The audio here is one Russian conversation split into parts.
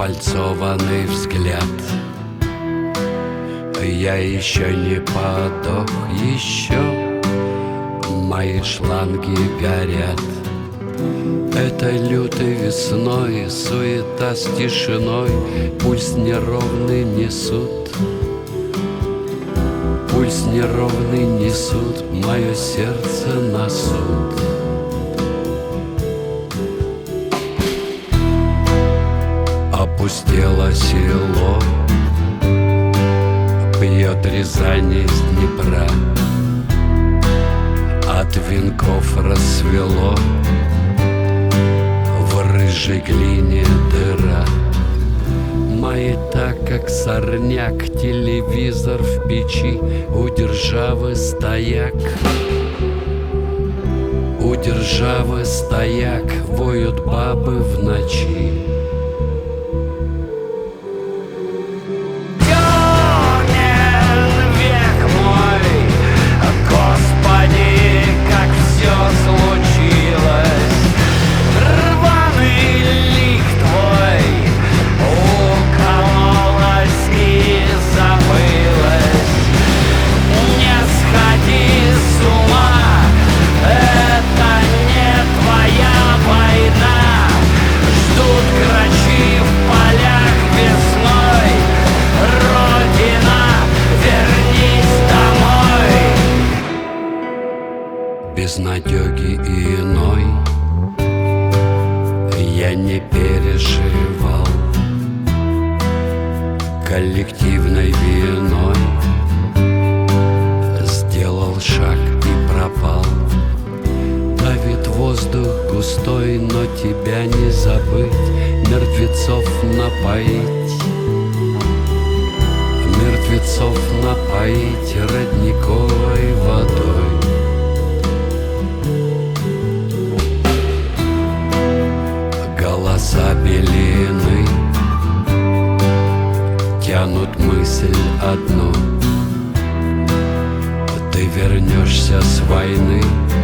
закольцованный взгляд. Я еще не подох, еще мои шланги горят. Это лютой весной суета с тишиной пульс неровный несут. Пульс неровный несут мое сердце на суд. Опустело село, пьет Рязань из Днепра. От венков рассвело, в рыжей глине дыра. Мои так, как сорняк, телевизор в печи, у державы стояк. У державы стояк, воют бабы в ночи. Безнадёги иной я не переживал. Коллективной виной сделал шаг и пропал. Давит воздух густой, но тебя не забыть, мертвецов напоить. Мертвецов напоить родниковой водой. Голоса белины тянут мысль одну. Ты вернешься с войны,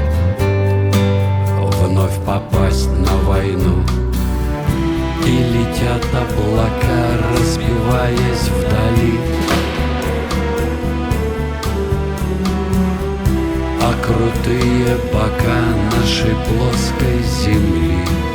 вновь попасть на войну. И летят облака, разбиваясь вдали. А крутые бока нашей плоской земли